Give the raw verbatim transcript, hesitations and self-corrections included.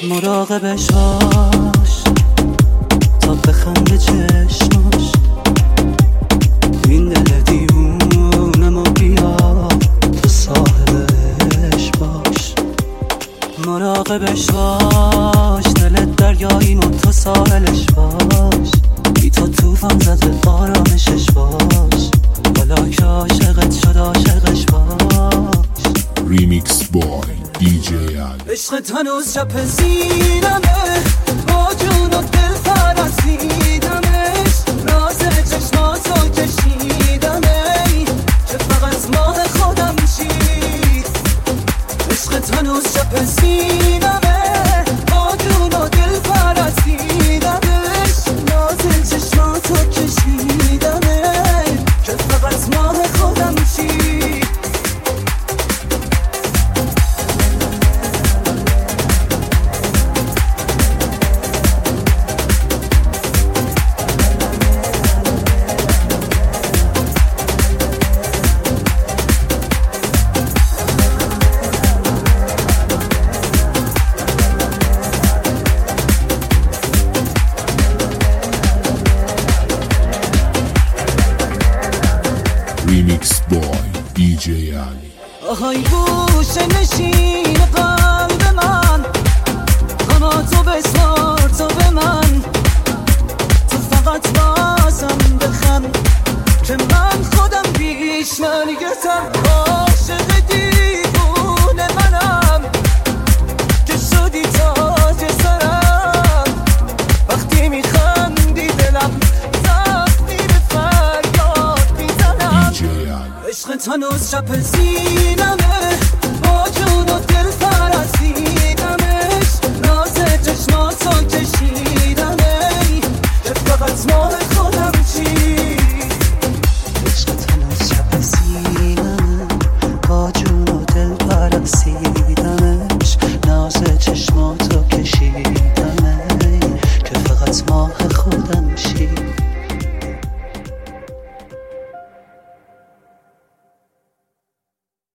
مراقبش باش تا بخنده چشماش، این دل دیوونمو بیا تو صاحبش باش. مراقبش باش دلت دریاییم و تو ساحلش باش، بی تو توفان زده آرامشش باش، حالا که عاشقت شد عاشقش باش. ریمیکس بای دی جی علی. عشقت هنوز شب زیرمه، با جون و دل فرسیدمش، راز چشماتو کشیدمه که فقط ماه خودم چی. عشقت هنوز شب زیرمه، با جون و دل فرسیدمش، راز چشماتو کشیدمه که فقط ماه خودم چی. ریمیکس بای دی جی علی. آهای گوشه نشین قلب من، قناتو بسپار تو به من، تو فقط بازم بخن که من خودم بیش نرگتم. عاشق دیوونه منم که شدی تاج سرم، وقتی میخندی دلم زخمی به فریاد میزنم. دی جی علی. عشقت هنوز شب زینمه، با جون و دل